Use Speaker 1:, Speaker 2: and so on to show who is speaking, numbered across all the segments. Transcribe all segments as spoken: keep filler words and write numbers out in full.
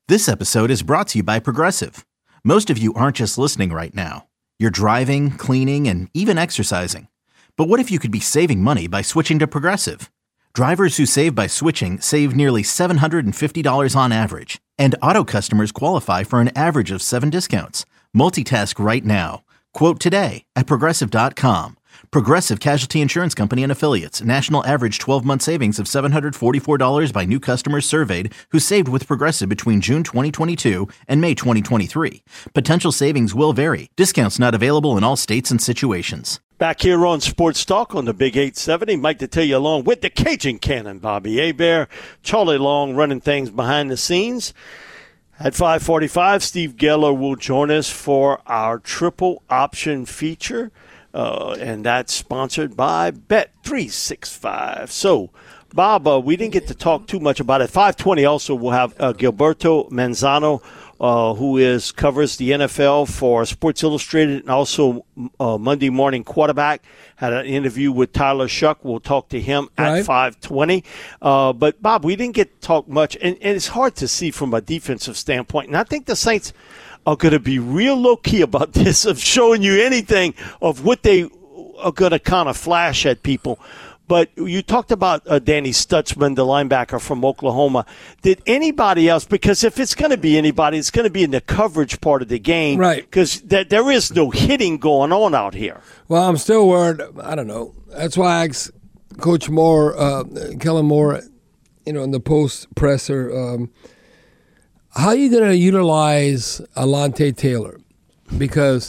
Speaker 1: This episode is brought to you by Progressive. Most of you aren't just listening right now. You're driving, cleaning, and even exercising. But what if you could be saving money by switching to Progressive? Drivers who save by switching save nearly seven hundred fifty dollars on average. And auto customers qualify for an average of seven discounts. Multitask right now. Quote today at Progressive dot com. Progressive Casualty Insurance Company and Affiliates. National average twelve-month savings of seven hundred forty-four dollars by new customers surveyed who saved with Progressive between June twenty twenty-two and May twenty twenty-three. Potential savings will vary. Discounts not available in all states and situations.
Speaker 2: Back here on Sports Talk on the Big eight seventy, Mike Detillier along with the Cajun Cannon, Bobby Hebert, Charlie Long running things behind the scenes. At five forty-five, Steve Geller will join us for our triple option feature. Uh, and that's sponsored by Bet three sixty-five. So, Bob, uh, we didn't get to talk too much about it. five twenty also will have uh, Gilberto Manzano, uh, who is covers the N F L for Sports Illustrated and also uh, Monday Morning Quarterback. Had an interview with Tyler Shuck. We'll talk to him
Speaker 3: right.
Speaker 2: at five twenty. Uh, but, Bob, we didn't get to talk much, and, and it's hard to see from a defensive standpoint. And I think the Saints – are going to be real low-key about this, of showing you anything of what they are going to kind of flash at people. But you talked about uh, Danny Stutzman, the linebacker from Oklahoma. Did anybody else, because if it's going to be anybody, it's going to be in the coverage part of the game.
Speaker 3: Right.
Speaker 2: Because th- there is no hitting going on out here.
Speaker 3: Well, I'm still worried. I don't know. That's why I asked Coach Moore, uh, Kellen Moore, you know, in the post presser, um, how are you going to utilize Alontae Taylor? Because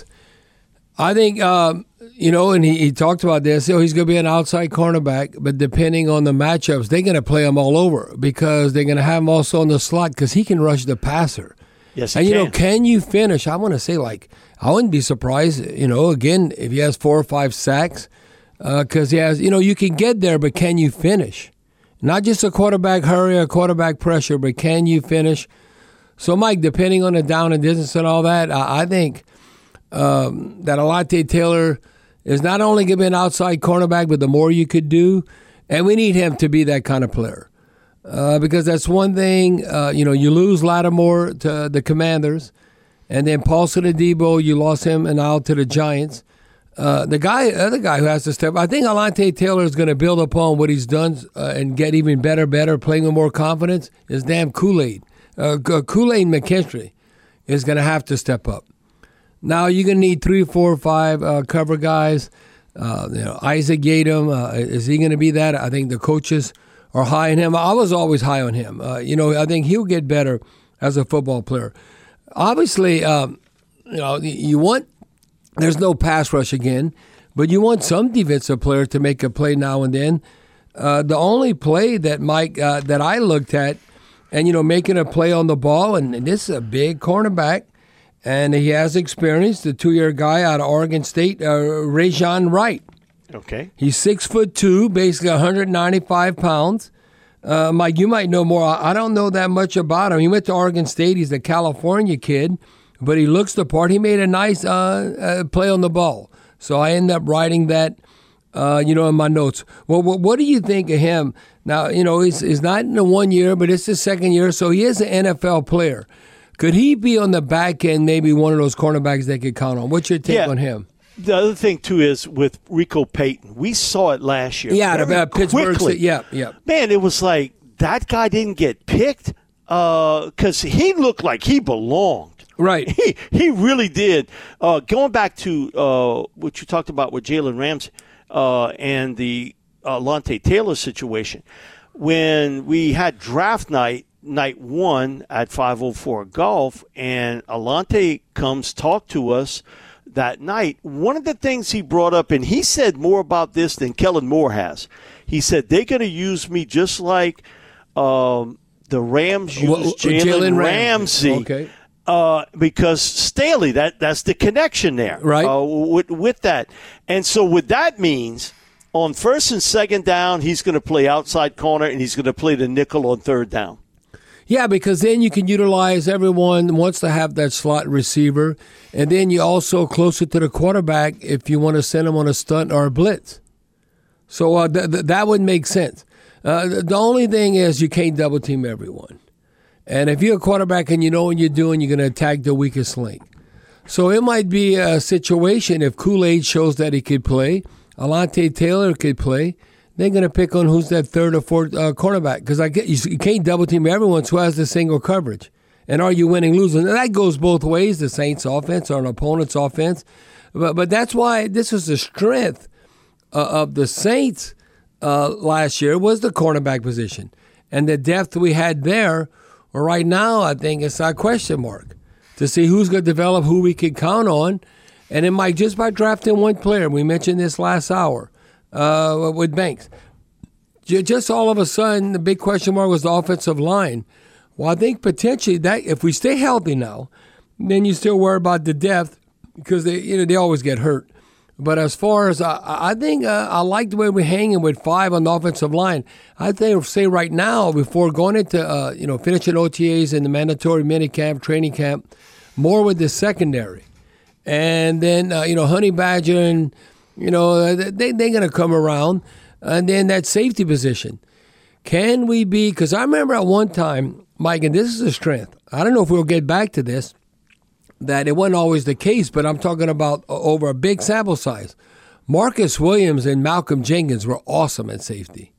Speaker 3: I think, um, you know, and he, he talked about this, you know, he's going to be an outside cornerback, but depending on the matchups, they're going to play him all over because they're going to have him also in the slot because he can rush the passer.
Speaker 2: Yes, he
Speaker 3: And, you
Speaker 2: can.
Speaker 3: know, can you finish? I want to say, like, I wouldn't be surprised, you know, again, if he has four or five sacks because uh, he has, you know, you can get there, but can you finish? Not just a quarterback hurry or quarterback pressure, but can you finish? So, Mike, depending on the down and distance and all that, I, I think um, that Alontae Taylor is not only going to be an outside cornerback, but the more you could do, and we need him to be that kind of player. Uh, because that's one thing, uh, you know, you lose Lattimore to the Commanders, and then Paulson Adebo, you lost him and out to the Giants. Uh, the guy, other guy who has to step, I think Alontae Taylor is going to build upon what he's done uh, and get even better, better, playing with more confidence, is damn Kool-Aid. Uh, Kool-Aid McKinstry is going to have to step up. Now you're going to need three, four, five uh, cover guys. Uh, you know, Isaac Yadam, uh, is he going to be that? I think the coaches are high on him. I was always high on him. Uh, you know, I think he'll get better as a football player. Obviously, um, you know, you want, there's no pass rush again, but you want some defensive player to make a play now and then. Uh, the only play that Mike uh, that I looked at, and, you know, making a play on the ball, and, and this is a big cornerback, and he has experience, the two-year guy out of Oregon State, uh, Rajon Wright.
Speaker 2: Okay.
Speaker 3: He's six foot two, basically one hundred ninety-five pounds. Uh, Mike, you might know more. I don't know that much about him. He went to Oregon State. He's a California kid, but he looks the part. He made a nice uh, uh, play on the ball. So I ended up writing that, uh, you know, in my notes. Well, what, what do you think of him? Now, you know, he's, he's not in the one year, but it's his second year, so he is an N F L player. Could he be on the back end, maybe one of those cornerbacks they could count on? What's your take
Speaker 2: Yeah.
Speaker 3: on him?
Speaker 2: The other thing, too, is with Rico Payton. We saw it last year.
Speaker 3: Yeah,
Speaker 2: Very
Speaker 3: the, uh, Pittsburgh.
Speaker 2: quickly.
Speaker 3: Yeah, yeah.
Speaker 2: Man, it was like that guy didn't get picked because uh, he looked like he belonged.
Speaker 3: Right.
Speaker 2: He he really did. Uh, going back to uh, what you talked about with Jalen Ramsey uh, and the uh, Alontae Taylor situation, when we had draft night, night one at five oh four Golf, and Alontae comes talk to us that night, one of the things he brought up, and he said more about this than Kellen Moore has. He said, they're going to use me just like um, the Rams used
Speaker 3: well,
Speaker 2: Jalen Ramsey.
Speaker 3: Okay.
Speaker 2: Uh, because Staley, that, that's the connection there.
Speaker 3: Right.
Speaker 2: Uh, with, with that. And so what that means, on first and second down, he's going to play outside corner, and he's going to play the nickel on third down.
Speaker 3: Yeah, because then you can utilize everyone wants to have that slot receiver, and then you're also closer to the quarterback if you want to send him on a stunt or a blitz. So uh, th- th- that would make sense. Uh, the only thing is you can't double team everyone. And if you're a quarterback and you know what you're doing, you're going to attack the weakest link. So it might be a situation if Kool-Aid shows that he could play, Alontae Taylor could play, they're going to pick on who's that third or fourth uh, cornerback. Because I get you, you can't double team everyone who has the single coverage. And are you winning, losing? And that goes both ways, the Saints' offense or an opponent's offense. But but that's why this is the strength uh, of the Saints uh, last year was the cornerback position. And the depth we had there, well, right now, I think it's our question mark to see who's going to develop, who we can count on. And it might just by drafting one player. We mentioned this last hour uh, with Banks. Just all of a sudden, the big question mark was the offensive line. Well, I think potentially that if we stay healthy now, then you still worry about the depth because they, you know, they always get hurt. But as far as I, I think uh, I like the way we're hanging with five on the offensive line. I think say right now before going into uh, you know finishing O T As and the mandatory minicamp, training camp, more with the secondary, and then uh, you know Honey Badger and you know they they're gonna come around, and then that safety position. Can we be? Because I remember at one time, Mike, and this is a strength. I don't know if we'll get back to this. That it wasn't always the case, but I'm talking about over a big sample size. Marcus Williams and Malcolm Jenkins were awesome at safety.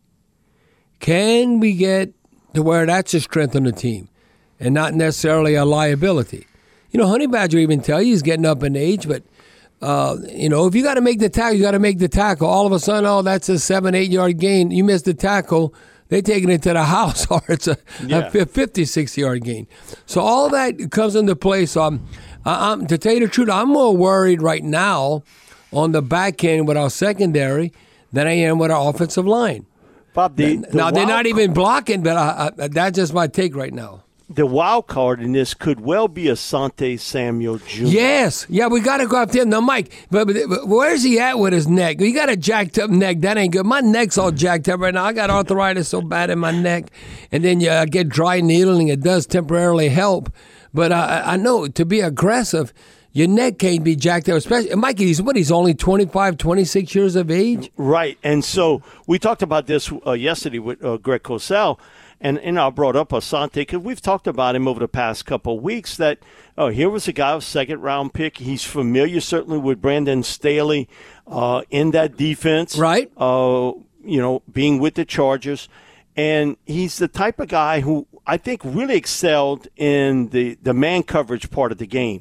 Speaker 3: Can we get to where that's a strength on the team and not necessarily a liability? You know, Honey Badger even tell you he's getting up in age, but, uh, you know, if you got to make the tackle, you got to make the tackle. All of a sudden, oh, that's a seven, eight-yard gain. You missed the tackle. They taking it to the house, or it's a, yeah. a fifty, sixty-yard gain. So all that comes into play. So I'm, I'm, to tell you the truth, I'm more worried right now on the back end with our secondary than I am with our offensive line.
Speaker 2: Bob, the, the
Speaker 3: now they're not even blocking, but I, I, that's just my take right now.
Speaker 2: The wild card in this could well be Asante Samuel Junior
Speaker 3: Yes. Yeah, we got to go after him. Now, Mike, but, but, but where's he at with his neck? He got a jacked up neck. That ain't good. My neck's all jacked up right now. I got arthritis so bad in my neck. And then you uh, get dry needling. It does temporarily help. But uh, I know to be aggressive, your neck can't be jacked up. Especially, Mikey, he's, what, he's only twenty-five, twenty-six years of age?
Speaker 2: Right. And so we talked about this uh, yesterday with uh, Greg Cosell. And, and I brought up Asante because we've talked about him over the past couple of weeks that, oh, here was a guy, a second-round pick. He's familiar, certainly, with Brandon Staley uh, in that defense.
Speaker 3: Right.
Speaker 2: Uh, you know, being with the Chargers. And he's the type of guy who I think really excelled in the, the man coverage part of the game.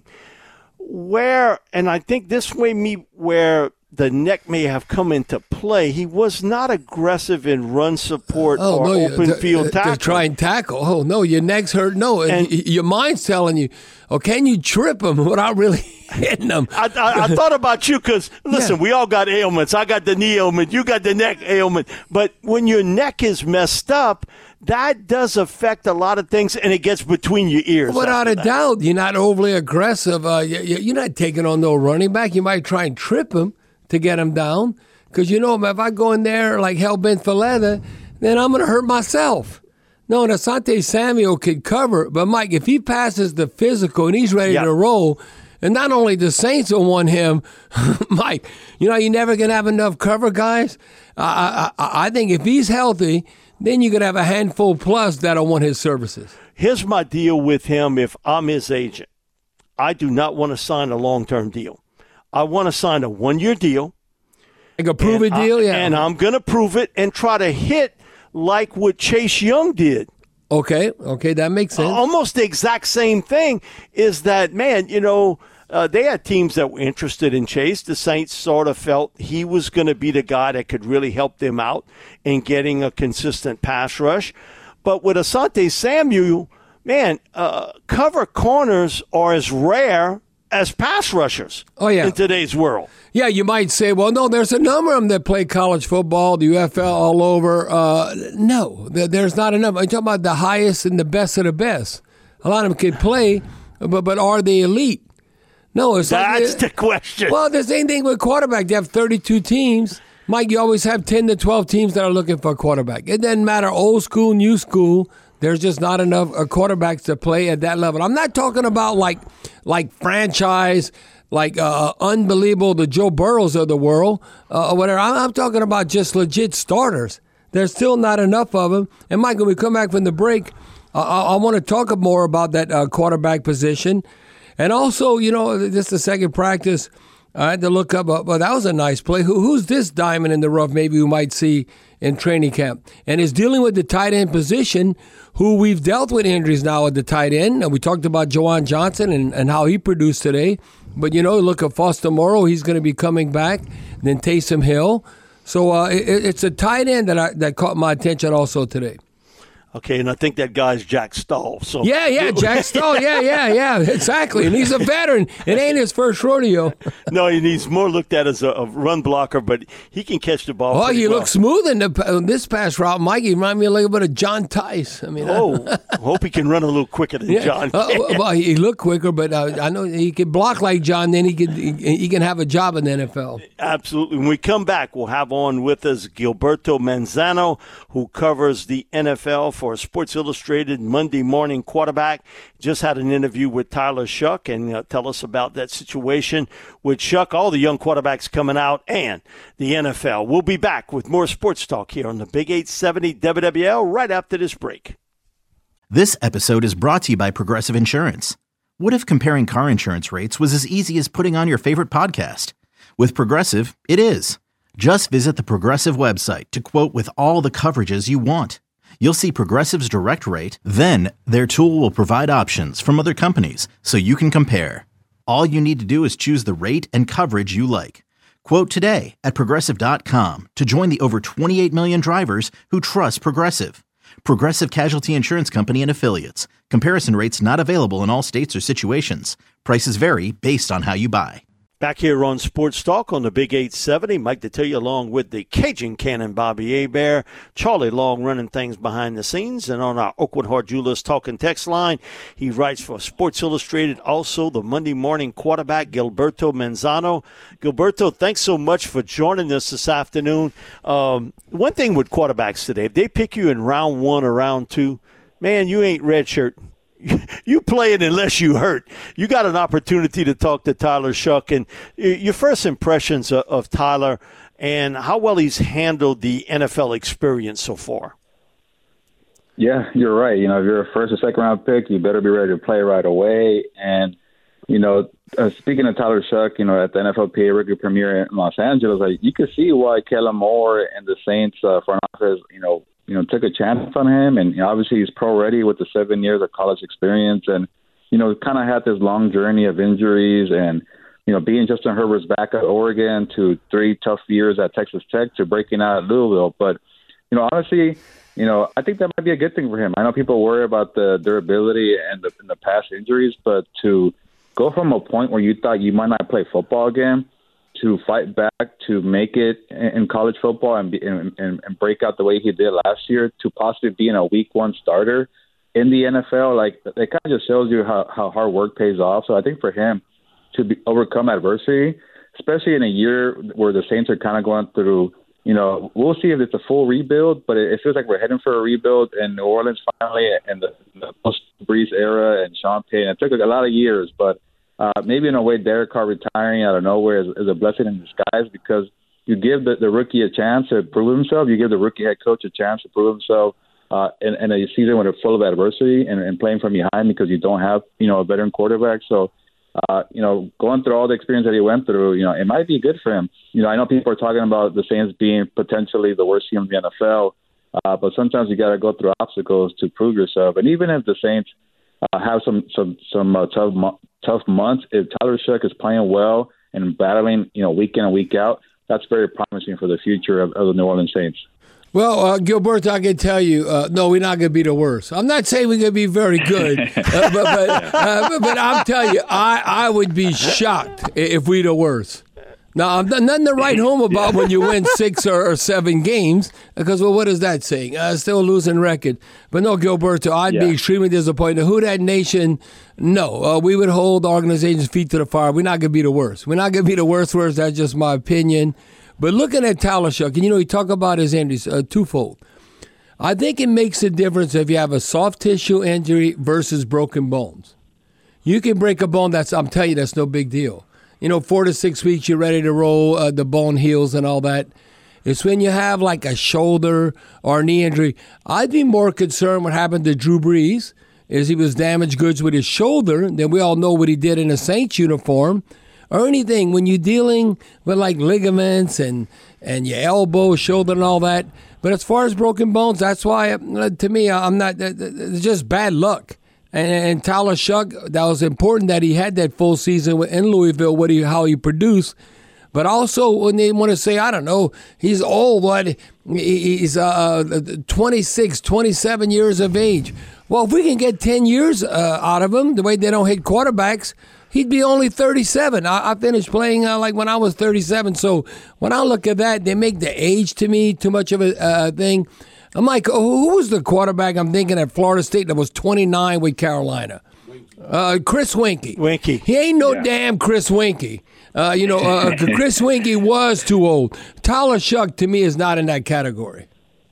Speaker 2: Where, and I think this way me where the neck may have come into play. He was not aggressive in run support
Speaker 3: oh,
Speaker 2: or
Speaker 3: no,
Speaker 2: open
Speaker 3: to,
Speaker 2: field
Speaker 3: to,
Speaker 2: tackle.
Speaker 3: To try and tackle. Oh, no, your neck's hurt. No, and, your mind's telling you, oh, can you trip him without really hitting him?
Speaker 2: I, I, I thought about you because, listen, yeah. we all got ailments. I got the knee ailment. You got the neck ailment. But when your neck is messed up, that does affect a lot of things, and it gets between your ears.
Speaker 3: Without a
Speaker 2: that.
Speaker 3: doubt. You're not overly aggressive. Uh, you, you're not taking on no running back. You might try and trip him to get him down. Because, you know, if I go in there like hell-bent for leather, then I'm going to hurt myself. No, and Asante Samuel could cover. But, Mike, if he passes the physical and he's ready yep. to roll, and not only the Saints will want him, Mike, you know, you're never going to have enough cover guys. I, I, I think if he's healthy, then you're going to have a handful plus that'll want his services.
Speaker 2: Here's my deal with him if I'm his agent. I do not want to sign a long-term deal. I want to sign a one-year deal.
Speaker 3: Like a prove-it deal,
Speaker 2: I,
Speaker 3: yeah.
Speaker 2: And I'm going to prove it and try to hit like what Chase Young did.
Speaker 3: Okay, okay, that makes sense.
Speaker 2: Almost the exact same thing is that, man, you know, uh, they had teams that were interested in Chase. The Saints sort of felt he was going to be the guy that could really help them out in getting a consistent pass rush. But with Asante Samuel, man, uh, cover corners are as rare as pass rushers
Speaker 3: oh, yeah.
Speaker 2: in today's world.
Speaker 3: Yeah, you might say, well, no, there's a number of them that play college football, the U F L, all over. Uh, no, there's not enough. I'm talking about the highest and the best of the best. A lot of them can play, but but are they elite? No, it's
Speaker 2: That's
Speaker 3: like,
Speaker 2: the question.
Speaker 3: Well, the same thing with quarterback. They have thirty-two teams. Mike, you always have ten to twelve teams that are looking for a quarterback. It doesn't matter old school, new school. There's just not enough uh, quarterbacks to play at that level. I'm not talking about like like franchise, like uh, unbelievable, the Joe Burrows of the world uh, or whatever. I'm, I'm talking about just legit starters. There's still not enough of them. And Mike, when we come back from the break, I, I want to talk more about that uh, quarterback position. And also, you know, just the second practice, I had to look up, uh, well, that was a nice play. Who, who's this diamond in the rough maybe we might see in training camp? And is dealing with the tight end position, who we've dealt with injuries now at the tight end. And we talked about Juwan Johnson and, and how he produced today. But, you know, look at Foster Moreau. He's going to be coming back. Then Taysom Hill. So uh, it, it's a tight end that I, that caught my attention also today.
Speaker 2: Okay, and I think that guy's Jack Stahl. So
Speaker 3: yeah, yeah, Jack Stahl. Yeah, yeah, yeah, exactly. And he's a veteran. It ain't his first rodeo.
Speaker 2: No, and he's more looked at as a, a run blocker, but he can catch the ball.
Speaker 3: Oh, he
Speaker 2: well.
Speaker 3: looks smooth in the, uh, this pass route, Mike. He reminded me a little bit of John Tice. I mean,
Speaker 2: oh, I hope he can run a little quicker than
Speaker 3: yeah.
Speaker 2: John.
Speaker 3: Uh, well, he looked quicker, but uh, I know he can block like John. Then he can he, he can have a job in the N F L.
Speaker 2: Absolutely. When we come back, we'll have on with us Gilberto Manzano, who covers the N F L for Sports Illustrated Monday Morning Quarterback. Just had an interview with Tyler Shough and uh, tell us about that situation with Shough, all the young quarterbacks coming out, and the N F L. We'll be back with more sports talk here on the Big eight seventy W W L right after this break.
Speaker 1: This episode is brought to you by Progressive Insurance. What if comparing car insurance rates was as easy as putting on your favorite podcast? With Progressive, it is. Just visit the Progressive website to quote with all the coverages you want. You'll see Progressive's direct rate, then their tool will provide options from other companies so you can compare. All you need to do is choose the rate and coverage you like. Quote today at Progressive dot com to join the over twenty-eight million drivers who trust Progressive. Progressive Casualty Insurance Company and Affiliates. Comparison rates not available in all states or situations. Prices vary based on how you buy.
Speaker 2: Back here on Sports Talk on the Big eight seventy, Mike Detillier along with the Cajun Cannon Bobby Hebert, Charlie Long running things behind the scenes, and on our Oakwood Hart Jewelers talking text line, he writes for Sports Illustrated, also the Monday Morning Quarterback, Gilberto Manzano. Gilberto, thanks so much for joining us this afternoon. Um, one thing with quarterbacks today, if they pick you in round one or round two, man, you ain't redshirt. You play it unless you hurt. You got an opportunity to talk to Tyler Shough, and your first impressions of, of Tyler and how well he's handled the N F L experience so far.
Speaker 4: Yeah, you're right. You know, if you're a first or second round pick, you better be ready to play right away. And, you know, uh, speaking of Tyler Shough, you know, at the N F L P A rookie premiere in Los Angeles, like, you could see why Kellen Moore and the Saints uh, front office, you know, you know, took a chance on him, and you know, obviously he's pro-ready with the seven years of college experience, and, you know, kind of had this long journey of injuries and, you know, being Justin Herbert's back at Oregon to three tough years at Texas Tech to breaking out at Louisville. But, you know, honestly, you know, I think that might be a good thing for him. I know people worry about the durability and the, and the past injuries, but to go from a point where you thought you might not play football again to fight back, to make it in college football and, be, and, and, and break out the way he did last year, to possibly being a week one starter in the N F L, like, it kind of just shows you how, how hard work pays off. So I think for him to be, overcome adversity, especially in a year where the Saints are kind of going through, you know, we'll see if it's a full rebuild, but it, it feels like we're heading for a rebuild in New Orleans finally, and the, the post-Breeze era and Sean Payton. It took a lot of years, but Uh, maybe in a way, Derek Carr retiring out of nowhere is, is a blessing in disguise, because you give the, the rookie a chance to prove himself. You give the rookie head coach a chance to prove himself uh, in, in a season when it's full of adversity and, and playing from behind because you don't have, you know, a veteran quarterback. So, uh, you know, going through all the experience that he went through, you know, it might be good for him. You know, I know people are talking about the Saints being potentially the worst team in the N F L, uh, but sometimes you got to go through obstacles to prove yourself. And even if the Saints uh, have some some some uh, tough mo- tough months, if Tyler Shough is playing well and battling, you know, week in and week out, that's very promising for the future of, of the New Orleans Saints.
Speaker 3: Well, uh, Gilberto, I can tell you, uh, no, we're not going to be the worst. I'm not saying we're going to be very good, uh, but but, uh, but but I'm telling you, I, I would be shocked if we're the worst. Now, I'm nothing to write home about when you win six or, or seven games, because, well, what is that saying? Uh, still a losing record. But no, Gilberto, I'd yeah. be extremely disappointed. Who that nation? No, uh, we would hold the organization's feet to the fire. We're not going to be the worst. We're not going to be the worst worst. That's just my opinion. But looking at Tyler Shough, and you know, he talk about his injuries uh, twofold. I think it makes a difference if you have a soft tissue injury versus broken bones. You can break a bone. That's I'm telling you, that's no big deal. You know, four to six weeks, you're ready to roll. Uh, the bone heals and all that. It's when you have like a shoulder or knee injury. I'd be more concerned what happened to Drew Brees, is he was damaged goods with his shoulder. Then we all know what he did in a Saints uniform. Or anything, when you're dealing with like ligaments and, and your elbow, shoulder, and all that. But as far as broken bones, that's why, to me, I'm not, it's just bad luck. And, and Tyler Shough, that was important that he had that full season in Louisville, what he, how he produced. But also, when they want to say, I don't know, he's old, what? He's uh, twenty-six, twenty-seven years of age. Well, if we can get ten years uh, out of him, the way they don't hit quarterbacks, he'd be only thirty-seven. I, I finished playing uh, like when I was thirty-seven. So when I look at that, they make the age to me too much of a uh, thing. I'm like, oh, who was the quarterback I'm thinking at Florida State that was twenty-nine with Carolina? Uh, Chris Weinke.
Speaker 2: Weinke.
Speaker 3: He ain't no
Speaker 4: yeah.
Speaker 3: damn Chris Weinke. Uh, you know, uh, Chris Weinke was too old. Tyler Shough, to me, is not in that category.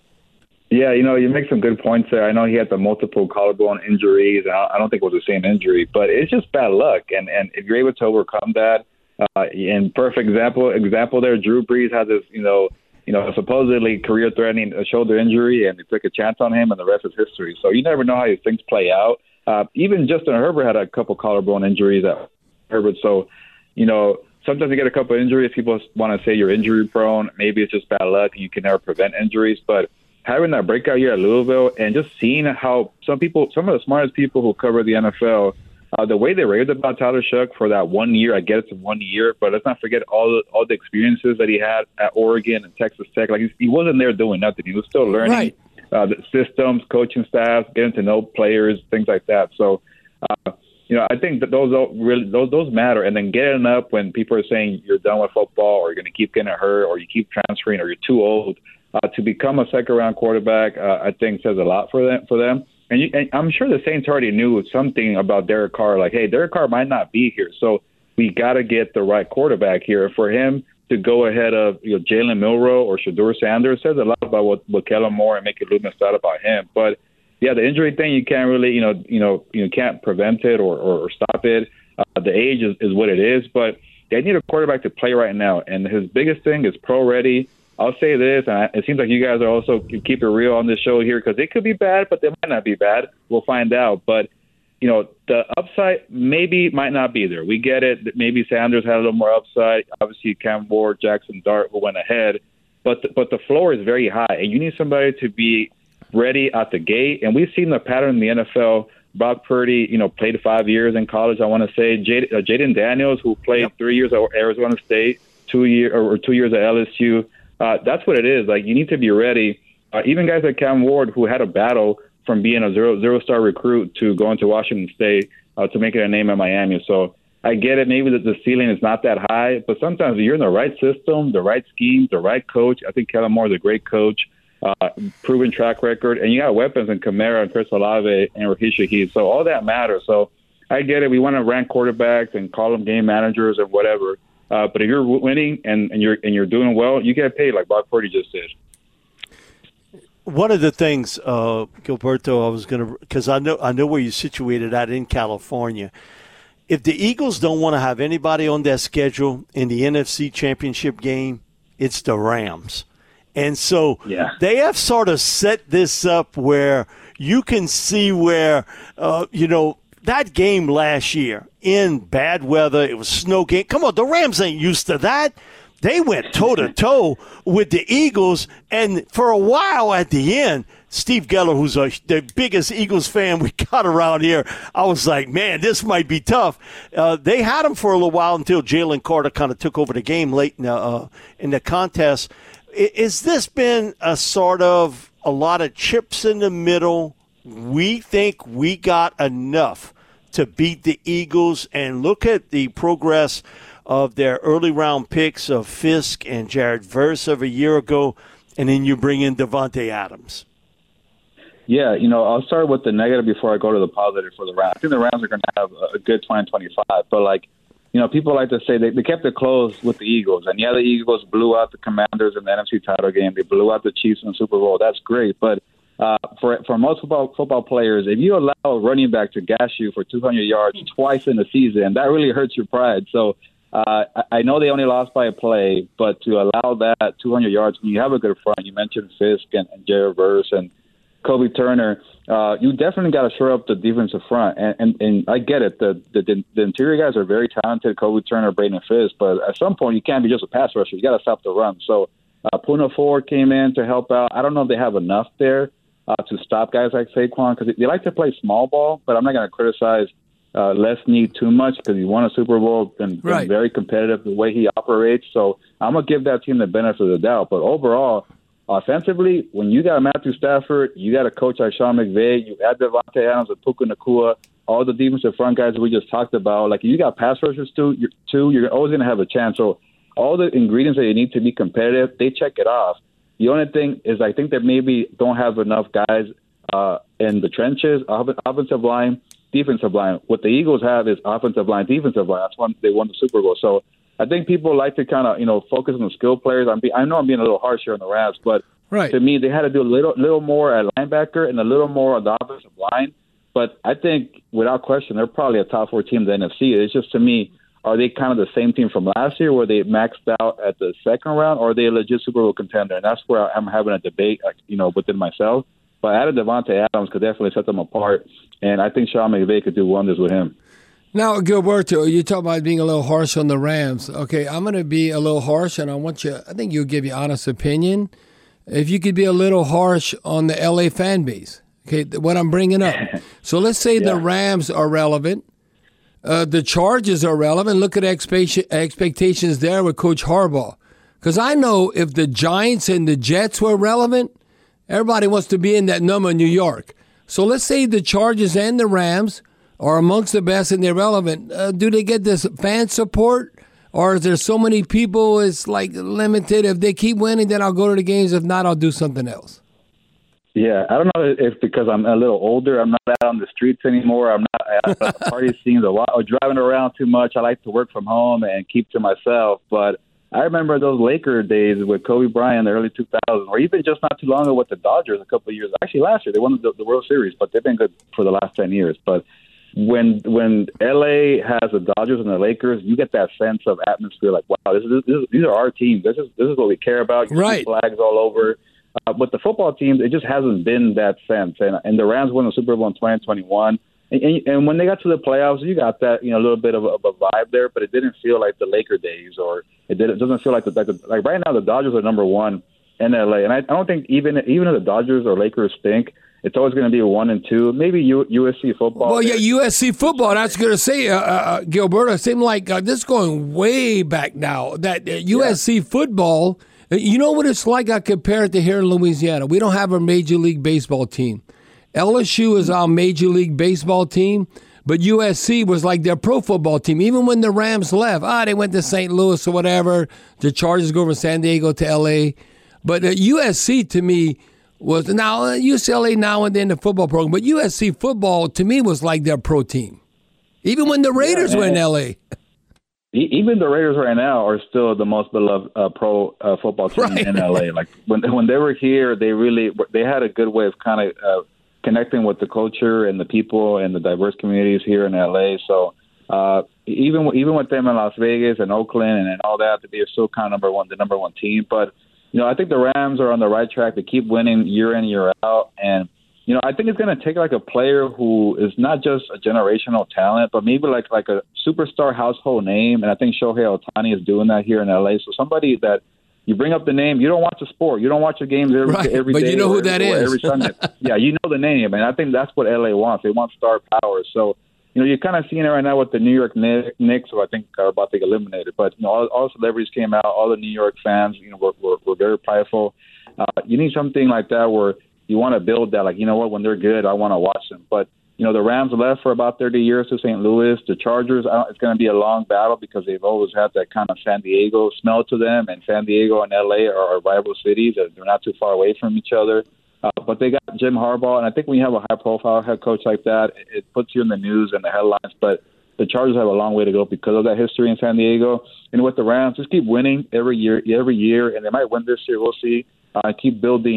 Speaker 4: Yeah, you know, you make some good points there. I know he had the multiple collarbone injuries. And I don't think it was the same injury, but it's just bad luck. And and if you're able to overcome that, uh, in perfect example example there, Drew Brees had this, you know, you know, supposedly career-threatening shoulder injury, and they took a chance on him, and the rest is history. So you never know how these things play out. Uh, even Justin Herbert had a couple collarbone injuries at Herbert. So, you know, sometimes you get a couple injuries. People want to say you're injury-prone. Maybe it's just bad luck, and you can never prevent injuries. But having that breakout year at Louisville and just seeing how some people, some of the smartest people who cover the N F L, uh, the way they raved about Tyler Shough for that one year, I get it's one year, but let's not forget all the, all the experiences that he had at Oregon and Texas Tech. Like, he wasn't there doing nothing. He was still learning
Speaker 3: Right.
Speaker 4: uh, the systems, coaching staff, getting to know players, things like that. So, uh, you know, I think that those don't really those those matter. And then getting up when people are saying you're done with football, or you're going to keep getting hurt, or you keep transferring, or you're too old. Uh, to become a second-round quarterback, uh, I think says a lot for them. For them, and, you, and I'm sure the Saints already knew something about Derek Carr. Like, hey, Derek Carr might not be here, so we got to get the right quarterback here. For him to go ahead of, you know, Jalen Milroe or Shedeur Sanders says a lot about what, what Kellen Moore and Mickey Loomis thought about him. But yeah, the injury thing, you can't really, you know, you know, you can't prevent it or, or, or stop it. Uh, the age is, is what it is, but they need a quarterback to play right now, and his biggest thing is pro ready. I'll say this, and it seems like you guys are also keep it real on this show here, because it could be bad, but they might not be bad. We'll find out. But, you know, the upside maybe might not be there. We get it. Maybe Sanders had a little more upside. Obviously, Cam Ward, Jackson Dart, who went ahead. But the, but the floor is very high, and you need somebody to be ready at the gate. And we've seen the pattern in the N F L. Brock Purdy, you know, played five years in college, I want to say. Jad, uh, Jaden Daniels, who played yep. three years at Arizona State, two year or two years at L S U. Uh, that's what it is. Like, you need to be ready. Uh, even guys like Cam Ward, who had a battle from being a zero zero star recruit to going to Washington State uh, to making a name at Miami. So I get it. Maybe the, the ceiling is not that high, but sometimes you're in the right system, the right scheme, the right coach. I think Kellen Moore is a great coach, uh, proven track record, and you got weapons in Kamara and Chris Olave and Raheem Shaheed. So all that matters. So I get it. We want to rank quarterbacks and call them game managers or whatever. Uh, but if you're winning and, and you're and you're doing well, you get paid, like Brock Purdy just said.
Speaker 2: One of the things, uh, Gilberto, I was going to, because I know I know where you're situated at in California. If the Eagles don't want to have anybody on their schedule in the N F C Championship game, it's the Rams. And so
Speaker 4: yeah.
Speaker 2: they have sort of set this up where you can see where, uh, you know, that game last year in bad weather, it was snow game. Come on, the Rams ain't used to that. They went toe-to-toe with the Eagles, and for a while at the end, Steve Geller, who's a, the biggest Eagles fan we got around here, I was like, man, this might be tough. Uh, they had him for a little while until Jalen Carter kind of took over the game late in the, uh, in the contest. I, is this been a sort of a lot of chips in the middle? We think we got enough to beat the Eagles, and look at the progress of their early round picks of Fisk and Jared Verse of a year ago, and then you bring in Devontae Adams.
Speaker 4: Yeah, you know, I'll start with the negative before I go to the positive for the Rams. I think the Rams are going to have a good twenty twenty-five, but like, you know, people like to say they, they kept it close with the Eagles, and yeah, the Eagles blew out the Commanders in the N F C title game. They blew out the Chiefs in the Super Bowl. That's great, but Uh, for for most football football players, if you allow a running back to gash you for two hundred yards twice in a season, that really hurts your pride. So Uh, I know they only lost by a play, but to allow that two hundred yards, when you have a good front, you mentioned Fisk and, and Jared Verse and Kobe Turner, uh, you definitely got to shore up the defensive front. And, and, and I get it. The, the the interior guys are very talented, Kobe Turner, Braden Fisk, but at some point you can't be just a pass rusher. You got to stop the run. So uh, Puna Ford came in to help out. I don't know if they have enough there uh, to stop guys like Saquon because they like to play small ball, but I'm not going to criticize Uh, Les Snead too much because he won a Super Bowl and
Speaker 3: right.
Speaker 4: been very competitive the way he operates. So I'm going to give that team the benefit of the doubt. But overall, offensively, when you got Matthew Stafford, you got a coach like Sean McVay, you add Devontae Adams and Puka Nacua, all the defensive front guys that we just talked about. Like, if you got pass rushers too, you're, too, you're always going to have a chance. So all the ingredients that you need to be competitive, they check it off. The only thing is I think that maybe don't have enough guys uh, in the trenches, offensive line, defensive line. What the Eagles have is offensive line, defensive line. That's when they won the Super Bowl. So I think people like to kind of, you know, focus on the skill players. I'm be, I know I'm being a little harsh here on the Rams, but
Speaker 3: right.
Speaker 4: to me, they had to do a little little more at linebacker and a little more on the offensive line. But I think, without question, they're probably a top four team in the N F C. It's just, to me, are they kind of the same team from last year where they maxed out at the second round, or are they a legit Super Bowl contender? And that's where I'm having a debate, you know, within myself. But added Devontae Adams could definitely set them apart, and I think Sean McVay could do wonders with him.
Speaker 3: Now, Gilberto, you talk about being a little harsh on the Rams. Okay, I'm going to be a little harsh, and I want you, I think you'll give your honest opinion. If you could be a little harsh on the L A fan base, okay, what I'm bringing up. So let's say yeah. the Rams are relevant. Uh, the Chargers are relevant. Look at expe- expectations there with Coach Harbaugh. Because I know if the Giants and the Jets were relevant, everybody wants to be in that number in New York. So let's say the Chargers and the Rams are amongst the best and they're relevant. Uh, do they get this fan support? Or is there so many people, it's like limited? If they keep winning, then I'll go to the games. If not, I'll do something else.
Speaker 4: Yeah, I don't know if because I'm a little older, I'm not out on the streets anymore. I'm not at the party scenes a lot or driving around too much. I like to work from home and keep to myself. But I remember those Laker days with Kobe Bryant in the early two thousands, or even just not too long ago with the Dodgers a couple of years. Actually, last year they won the, the World Series, but they've been good for the last ten years. But when when L A has the Dodgers and the Lakers, you get that sense of atmosphere, like, wow, this is, this is these are our teams. This is this is what we care about. You
Speaker 3: right.
Speaker 4: see flags all over. Uh, but the football teams, it just hasn't been that sense. And and the Rams won the Super Bowl in twenty twenty-one. And, and, and when they got to the playoffs, you got that, you know, a little bit of a, of a vibe there, but it didn't feel like the Laker days, or it did. It doesn't feel like the, like, the, like right now the Dodgers are number one in L A. And I, I don't think even even if the Dodgers or Lakers stink, it's always going to be a one and two. Maybe U, U S C football.
Speaker 3: Well, yeah, U S C football. That's going to say, uh, uh, Gilberto, it seemed like uh, this is going way back now. That uh, U S C yeah. football, you know what it's like? I compare it to here in Louisiana. We don't have a Major League Baseball team. L S U is our Major League Baseball team, but U S C was like their pro football team. Even when the Rams left, ah, they went to Saint Louis or whatever. The Chargers go from San Diego to L A. But uh, U S C, to me, was now uh, U C L A now and then the football program, but U S C football to me was like their pro team. Even when the Raiders yeah, were in L A.
Speaker 4: Even the Raiders right now are still the most beloved uh, pro uh, football team right. in L A. Like when when they were here, they really they had a good way of kind of uh, connecting with the culture and the people and the diverse communities here in L A. So uh, even even with them in Las Vegas and Oakland and, and all that, they are still kind of number one, the number one team. But you know, I think the Rams are on the right track to keep winning year in, year out. And, you know, I think it's going to take like a player who is not just a generational talent, but maybe like like a superstar household name. And I think Shohei Ohtani is doing that here in L A. So somebody that you bring up the name, you don't watch the sport. You don't watch the games every,
Speaker 3: right,
Speaker 4: every
Speaker 3: but
Speaker 4: day.
Speaker 3: But you know who
Speaker 4: every,
Speaker 3: that is.
Speaker 4: Every Sunday. Yeah, you know the name. And I think that's what L A wants. They want star power. So, you know, you're kind of seeing it right now with the New York Knicks, who I think are about to get eliminated. But, you know, all, all celebrities came out, all the New York fans, you know, were, were, were very prideful. Uh, you need something like that where you want to build that, like, you know what, when they're good, I want to watch them. But, you know, the Rams left for about thirty years to Saint Louis. The Chargers, I don't, it's going to be a long battle because they've always had that kind of San Diego smell to them. And San Diego and L A are rival cities. They're not too far away from each other. Uh, but they got Jim Harbaugh, and I think when you have a high-profile head coach like that, it, it puts you in the news and the headlines. But the Chargers have a long way to go because of that history in San Diego. And with the Rams, just keep winning every year, every year, and they might win this year. We'll see. Uh, keep building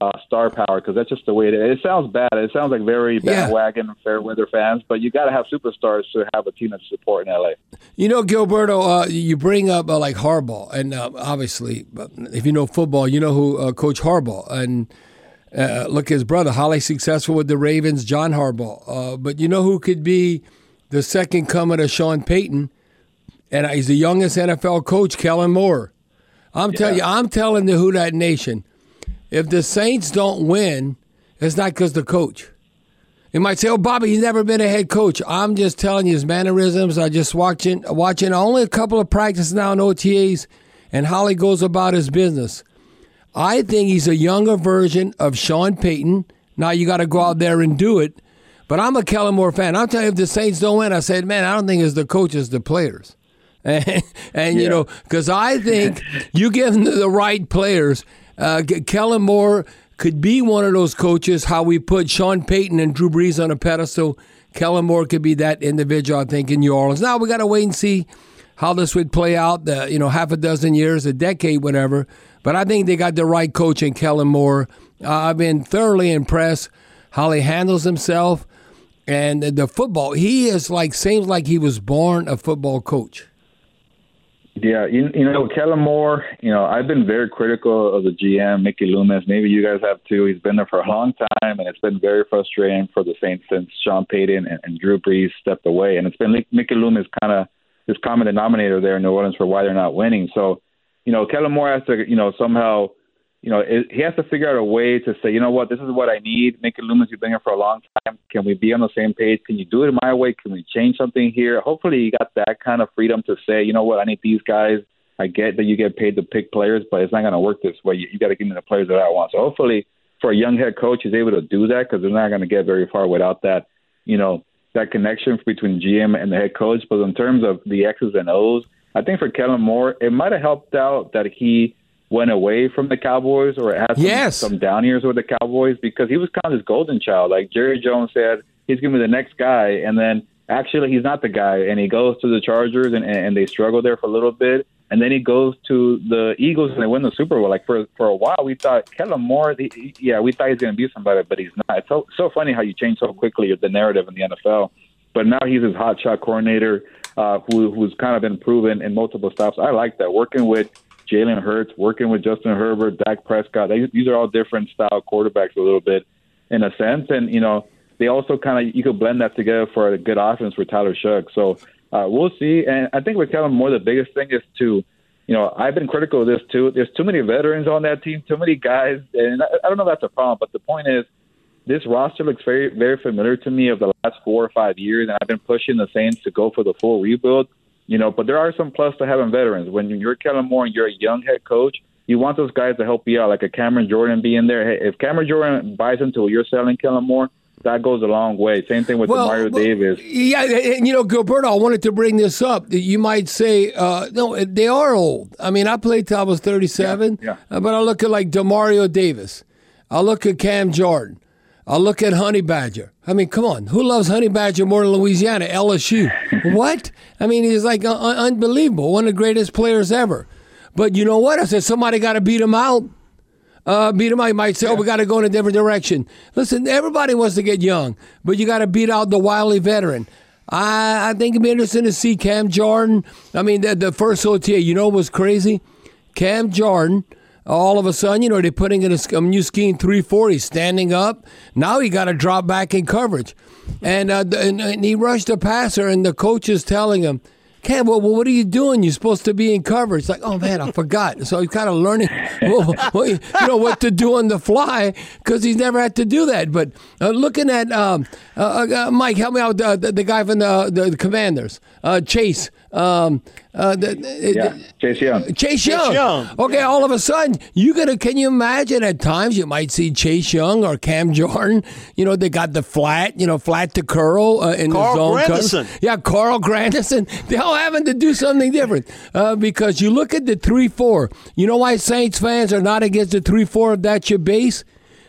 Speaker 4: uh, star power, because that's just the way it is. It sounds bad. It sounds like very bandwagon yeah. fair weather fans, but you got to have superstars to have a team that's support in L A.
Speaker 3: You know, Gilberto, uh, you bring up uh, like Harbaugh, and uh, obviously, if you know football, you know who uh, Coach Harbaugh, and uh, look, his brother, highly successful with the Ravens, John Harbaugh. Uh, but you know who could be the second coming of Sean Payton, and he's the youngest N F L coach, Kellen Moore. I'm yeah. telling you, I'm telling the Who Dat Nation, if the Saints don't win, it's not because the coach. You might say, oh, Bobby, he's never been a head coach. I'm just telling you his mannerisms. I just watching watching only a couple of practices now in O T As, and how he goes about his business. I think he's a younger version of Sean Payton. Now you got to go out there and do it. But I'm a Kellen Moore fan. I'm telling you, if the Saints don't win, I said, man, I don't think it's the coaches, the players. And, and yeah. you know, because I think you give them the right players. Uh, Kellen Moore could be one of those coaches, how we put Sean Payton and Drew Brees on a pedestal. Kellen Moore could be that individual, I think, in New Orleans. Now we got to wait and see how this would play out, the, you know, half a dozen years, a decade, whatever. But I think they got the right coach in Kellen Moore. Uh, I've been thoroughly impressed how he handles himself. And the football, he is like, seems like he was born a football coach.
Speaker 4: Yeah, you, you know, Kellen Moore, you know, I've been very critical of the G M, Mickey Loomis. Maybe you guys have too. He's been there for a long time, and it's been very frustrating for the Saints since Sean Payton and, and Drew Brees stepped away. And it's been Mickey Loomis kind of this common denominator there in New Orleans for why they're not winning. So, you know, Kellen Moore has to, you know, somehow, you know, it, he has to figure out a way to say, you know what, this is what I need. Mickey Loomis, you've been here for a long time. Can we be on the same page? Can you do it my way? Can we change something here? Hopefully you got that kind of freedom to say, you know what, I need these guys. I get that you get paid to pick players, but it's not going to work this way. You, you got to give me the players that I want. So hopefully for a young head coach, he's able to do that, because they're not going to get very far without that, you know, that connection between G M and the head coach. But in terms of the X's and O's, I think for Kellen Moore, it might have helped out that he went away from the Cowboys, or had some,
Speaker 3: yes.
Speaker 4: some down years with the Cowboys, because he was kind of this golden child. Like Jerry Jones said, he's going to be the next guy, and then actually he's not the guy, and he goes to the Chargers, and, and they struggle there for a little bit, and then he goes to the Eagles, and they win the Super Bowl. Like for for a while, we thought Kellen Moore, he, yeah, we thought he's going to be somebody, but he's not. It's so, so funny how you change so quickly the narrative in the N F L. But now he's his hotshot coordinator, uh, who who's kind of been proven in multiple stops. I like that, working with Jalen Hurts, working with Justin Herbert, Dak Prescott. They, these are all different style quarterbacks a little bit in a sense. And, you know, they also kind of, you could blend that together for a good offense for Tyler Shough. So uh, we'll see. And I think with Kellen Moore, the biggest thing is to, you know, I've been critical of this too. There's too many veterans on that team, too many guys. And I, I don't know if that's a problem, but the point is, this roster looks very, very familiar to me of the last four or five years. And I've been pushing the Saints to go for the full rebuild. You know, but there are some plus to having veterans. When you're Kellen Moore and you're a young head coach, you want those guys to help you out, like a Cameron Jordan being there. Hey, if Cameron Jordan buys into what you're selling, Kellen Moore, that goes a long way. Same thing with well, Mario well, Davis.
Speaker 3: Yeah, and you know, Gilberto, I wanted to bring this up. You might say, uh, no, they are old. I mean, I played till I was thirty-seven, yeah, yeah. but I look at like DeMario Davis. I look at Cam Jordan. I'll look at Honey Badger. I mean, come on. Who loves Honey Badger more than Louisiana? L S U. What? I mean, he's like uh, unbelievable. One of the greatest players ever. But you know what? I said, somebody got to beat him out. Uh, beat him out. You might say, yeah. oh, we got to go in a different direction. Listen, everybody wants to get young, but you got to beat out the wily veteran. I, I think it'd be interesting to see Cam Jordan. I mean, the, the first O T A, you know what was crazy? Cam Jordan, all of a sudden, you know, they're putting in a, a new scheme three four. He's standing up. Now he got to drop back in coverage. And, uh, and, and he rushed the passer, and the coach is telling him, Cam, well, what are you doing? You're supposed to be in coverage. It's like, oh, man, I forgot. So he's kind of learning, well, you know, what to do on the fly, because he's never had to do that. But uh, looking at, um, uh, uh, Mike, help me out, uh, the, the guy from the, the, the Commanders, uh, Chase. Um, uh, the,
Speaker 4: yeah,
Speaker 3: the,
Speaker 4: Chase Young.
Speaker 3: Chase Young.
Speaker 2: Chase Young.
Speaker 3: Okay, yeah. All of a sudden, you gonna can you imagine at times you might see Chase Young or Cam Jordan, you know, they got the flat, you know, flat to curl uh, in
Speaker 2: Carl
Speaker 3: the zone.
Speaker 2: Grandison.
Speaker 3: Yeah, Carl Grandison. They're all having to do something different uh, because you look at the three four. You know why Saints fans are not against the three four if that's your base?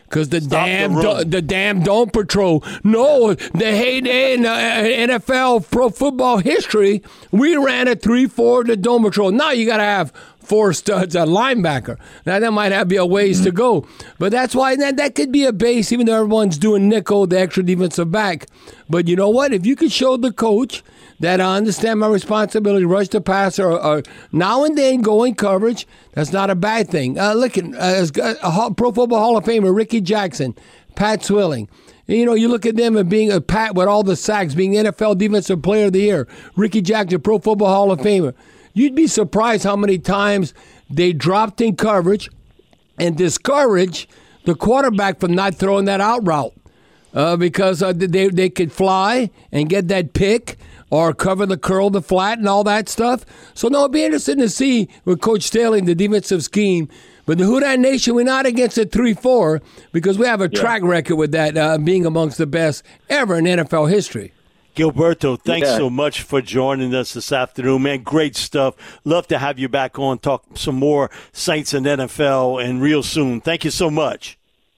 Speaker 3: Because the
Speaker 2: Stop
Speaker 3: damn
Speaker 2: the
Speaker 3: do,
Speaker 2: run.
Speaker 3: the damn Dome Patrol. No, the heyday in uh, N F L pro football history, we ran a three four the Dome Patrol. Now you got to have four studs at linebacker. Now that might have be a ways to go, but that's why that that could be a base. Even though everyone's doing nickel, the extra defensive back. But you know what? If you could show the coach that I understand my responsibility, rush the passer, or, or now and then go in coverage, that's not a bad thing. Uh, look at uh, a Hall, Pro Football Hall of Famer, Ricky Jackson, Pat Swilling. You know, you look at them and being a Pat with all the sacks, being N F L Defensive Player of the Year, Ricky Jackson, Pro Football Hall of Famer. You'd be surprised how many times they dropped in coverage and discouraged the quarterback from not throwing that out route uh, because uh, they they could fly and get that pick or cover the curl, the flat, and all that stuff. So, no, it'd be interesting to see with Coach Staley the defensive scheme. But the Who Dat Nation, we're not against a three four because we have a yeah. track record with that uh, being amongst the best ever in N F L history.
Speaker 2: Gilberto, thanks
Speaker 4: yeah.
Speaker 2: so much for joining us this afternoon, man. Great stuff. Love to have you back on, talk some more Saints and N F L, and real soon. Thank you so much.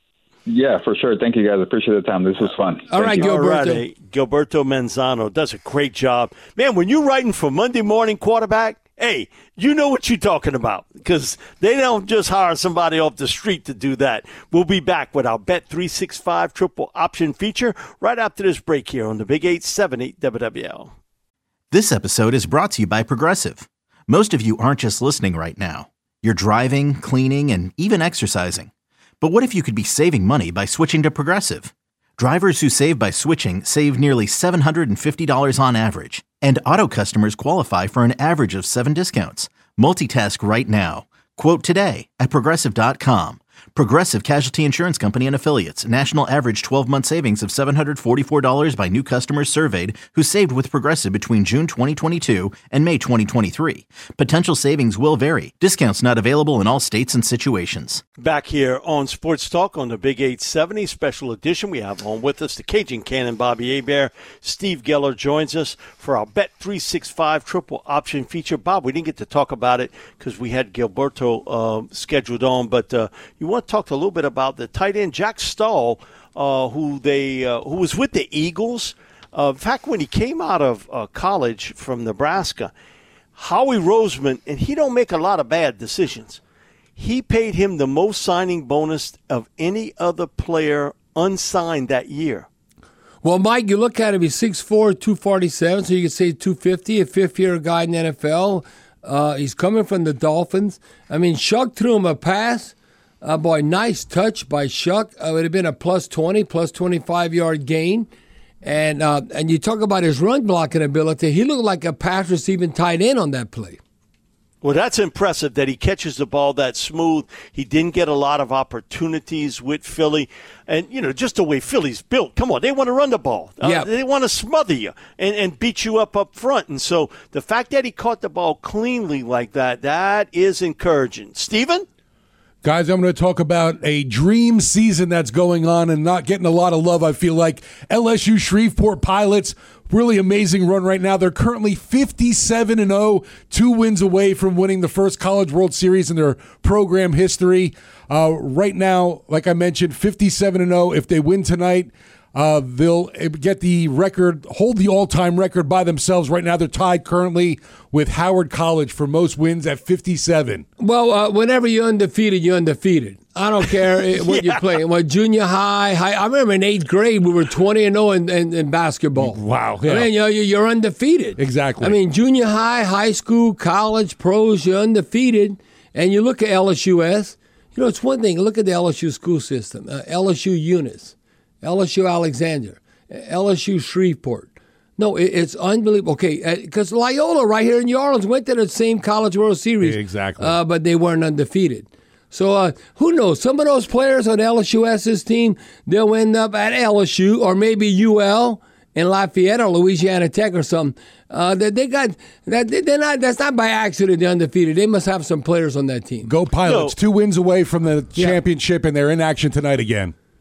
Speaker 4: Yeah, for sure. Thank you, guys. Appreciate the time. This was fun.
Speaker 3: All right, Gilberto.
Speaker 2: All right, hey, Gilberto Manzano does a great job. Man, when you're writing for Monday Morning Quarterback, hey, you know what you're talking about because they don't just hire somebody off the street to do that. We'll be back with our Bet three sixty-five triple option feature right after this break here on the Big eight seventy W W L.
Speaker 1: This episode is brought to you by Progressive. Most of you aren't just listening right now. You're driving, cleaning, and even exercising. But what if you could be saving money by switching to Progressive? Drivers who save by switching save nearly seven hundred fifty dollars on average. And auto customers qualify for an average of seven discounts. Multitask right now. Quote today at Progressive dot com. Progressive Casualty Insurance Company and Affiliates. National average twelve-month savings of seven hundred forty-four dollars by new customers surveyed who saved with Progressive between June twenty twenty-two and May twenty twenty-three. Potential savings will vary. Discounts not available in all states and situations.
Speaker 2: Back here on Sports Talk on the Big eight seventy special edition, we have on with us the Cajun Cannon, Bobby Hebert. Steve Geller joins us for our Bet three sixty-five triple option feature. Bob, we didn't get to talk about it because we had Gilberto uh, scheduled on, but uh, you want to talk a little bit about the tight end Jack Stahl, uh, who they uh, who was with the Eagles. Uh, in fact, when he came out of uh, college from Nebraska, Howie Roseman, and he don't make a lot of bad decisions. He paid him the most signing bonus of any other player unsigned that year.
Speaker 3: Well, Mike, you look at him, he's six four, two forty-seven, so you could say two fifty, a fifth-year guy in the N F L. Uh, he's coming from the Dolphins. I mean, Shuck threw him a pass. Uh, boy, nice touch by Shuck. Uh, it would have been a plus twenty, plus twenty-five-yard gain. And uh, and you talk about his run blocking ability. He looked like a pass receiving tight end on that play.
Speaker 2: Well, that's impressive that he catches the ball that smooth. He didn't get a lot of opportunities with Philly. And, you know, just the way Philly's built. Come on, they want to run the ball. Uh,
Speaker 3: yeah.
Speaker 2: They want to smother you and, and beat you up up front. And so the fact that he caught the ball cleanly like that, that is encouraging. Steven?
Speaker 5: Guys, I'm going to talk about a dream season that's going on and not getting a lot of love, I feel like. L S U Shreveport Pilots, really amazing run right now. They're currently fifty-seven and oh, two wins away from winning the first College World Series in their program history. Uh, right now, like I mentioned, fifty-seven and oh. If they win tonight, Uh, they'll get the record, hold the all-time record by themselves. Right now, they're tied currently with Howard College for most wins at fifty-seven.
Speaker 3: Well, uh, whenever you're undefeated, you're undefeated. I don't care what yeah. you're playing. What junior high, high. I remember in eighth grade we were twenty and oh in, in, in basketball.
Speaker 5: Wow! Yeah.
Speaker 3: I mean, you know, you're undefeated.
Speaker 5: Exactly.
Speaker 3: I mean, junior high, high school, college, pros, you're undefeated. And you look at L S U S. You know, it's one thing. Look at the L S U school system. Uh, L S U Eunice. L S U Alexander, L S U Shreveport. No, it, it's unbelievable. Okay, because uh, Loyola right here in New Orleans went to the same College World Series.
Speaker 5: Exactly.
Speaker 3: Uh, but they weren't undefeated. So uh, who knows? Some of those players on LSUS's team, they'll end up at L S U or maybe U L in Lafayette or Louisiana Tech or something. Uh, they, they got that. They're not. That's not by accident. They're undefeated. They must have some players on that team.
Speaker 5: Go Pilots!
Speaker 2: No.
Speaker 5: Two wins away from the
Speaker 3: Yeah.
Speaker 5: championship, and they're in action tonight again.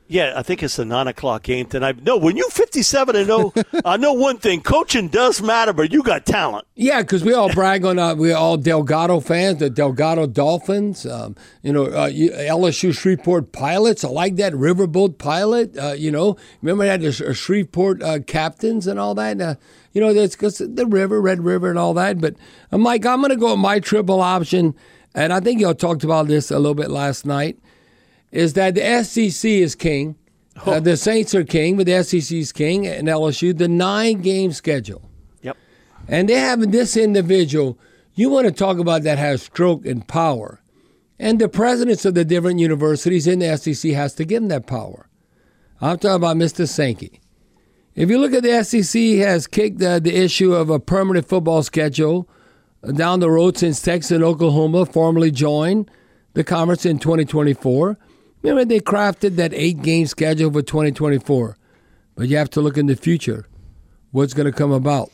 Speaker 2: Yeah, I think it's a nine o'clock game tonight. No, when you fifty-seven and oh, I know one thing: coaching does matter, but you got talent.
Speaker 3: Yeah, because we all brag on uh, we're all Delgado fans, the Delgado Dolphins. Um, you know, uh, L S U Shreveport Pilots. I like that Riverboat Pilot. Uh, you know, remember that the Shreveport uh, captains and all that. Uh, you know, that's because the river, Red River, and all that. But I'm like, I'm going to go with my triple option, and I think y'all talked about this a little bit last night. Is that the S E C is king. Oh. Uh, the Saints are king, but the S E C is king, and L S U, the nine-game schedule.
Speaker 2: Yep.
Speaker 3: And they have this individual, you want to talk about that has stroke and power. And the presidents of the different universities in the S E C has to give them that power. I'm talking about Mister Sankey. If you look at the S E C has kicked uh, the issue of a permanent football schedule down the road since Texas and Oklahoma formally joined the conference in twenty twenty-four. Remember, they crafted that eight-game schedule for twenty twenty-four. But you have to look in the future, what's going to come about.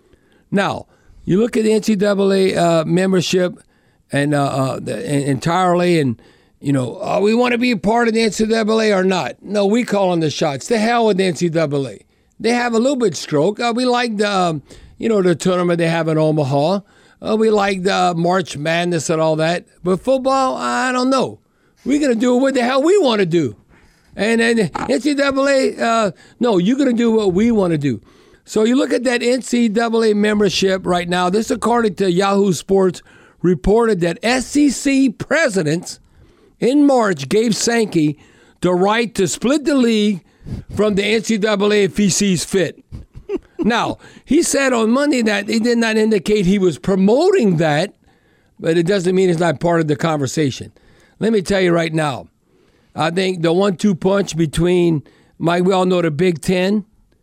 Speaker 3: Now, you look at the N C double A uh, membership and uh, uh, the, entirely, and, you know, uh, we want to be a part of the N C double A or not. No, we call on the shots. The hell with the N C double A. They have a little bit stroke. Uh, we like the, um, you know, the tournament they have in Omaha. Uh, we like the March Madness and all that. But football, I don't know. We're going to do what the hell we want to do. And then N C double A, uh, no, you're going to do what we want to do. So you look at that N C double A membership right now. This, according to Yahoo Sports, reported that S E C presidents in March gave Sankey the right to split the league from the N C double A if he sees fit. Now, he said on Monday that he did not indicate he was promoting that, but it doesn't mean it's not part of the conversation. Let me tell you right now, I think the one two punch between, Mike, we all know the Big Ten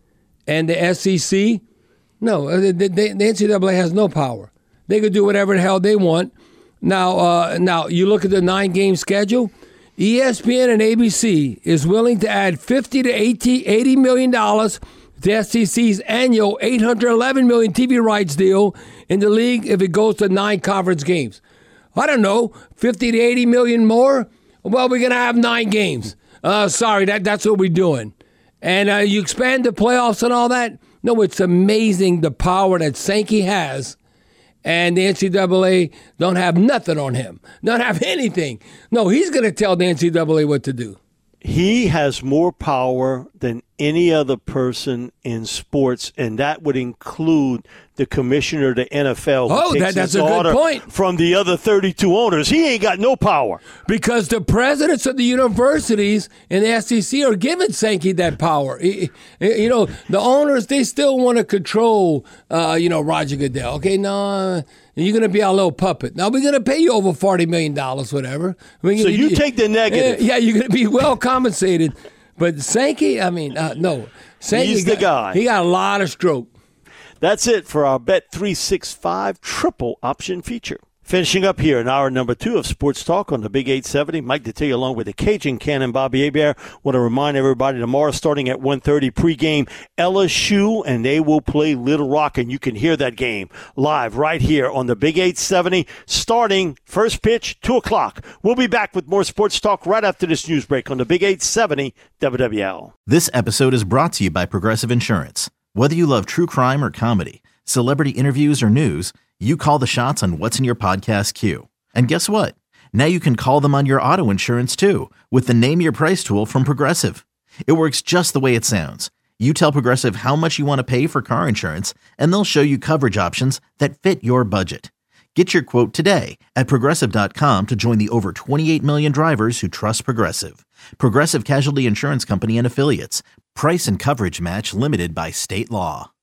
Speaker 3: and the S E C, no, the, the, the N C double A has no power. They could do whatever the hell they want. Now, uh, now you look at the nine-game schedule, E S P N and A B C is willing to add fifty to eighty million dollars to the S E C's annual eight hundred eleven million dollars T V rights deal in the league if it goes to nine conference games. I don't know, fifty to eighty million more? Well, we're going to have nine games. Uh, sorry, that, that's what we're doing. And uh, you expand the playoffs and all that? No, it's amazing the power that Sankey has. And the N C double A don't have nothing on him. Don't have anything. No, he's going to tell the N C double A what to do.
Speaker 2: He has more power than any other person in sports, and that would include the commissioner of the N F L.
Speaker 3: Oh, that, that's a good point.
Speaker 2: From the other thirty-two owners. He ain't got no power.
Speaker 3: Because the presidents of the universities and the S E C are giving Sankey that power. You know, the owners, they still want to control, uh, you know, Roger Goodell. Okay, no, you're going to be our little puppet. Now, we're going to pay you over forty million dollars, whatever. I mean,
Speaker 2: so you,
Speaker 3: you
Speaker 2: take the negative.
Speaker 3: Yeah, you're going to be well compensated. But Sankey, I mean, uh, no. Sankey
Speaker 2: He's the
Speaker 3: got,
Speaker 2: guy.
Speaker 3: He got a lot of stroke.
Speaker 2: That's it for our Bet three sixty-five triple option feature. Finishing up here in hour number two of Sports Talk on the Big eight seventy. Mike Detillier along with the Cajun Cannon, Bobby Hebert. Want to remind everybody tomorrow starting at one thirty pregame, L S U, and they will play Little Rock, and you can hear that game live right here on the Big eight seventy starting first pitch, two o'clock. We'll be back with more Sports Talk right after this news break on the Big eight seventy W W L.
Speaker 1: This episode is brought to you by Progressive Insurance. Whether you love true crime or comedy, celebrity interviews or news, you call the shots on what's in your podcast queue. And guess what? Now you can call them on your auto insurance too with the Name Your Price tool from Progressive. It works just the way it sounds. You tell Progressive how much you want to pay for car insurance, and they'll show you coverage options that fit your budget. Get your quote today at Progressive dot com to join the over twenty-eight million drivers who trust Progressive. Progressive Casualty Insurance Company and Affiliates. Price and coverage match limited by state law.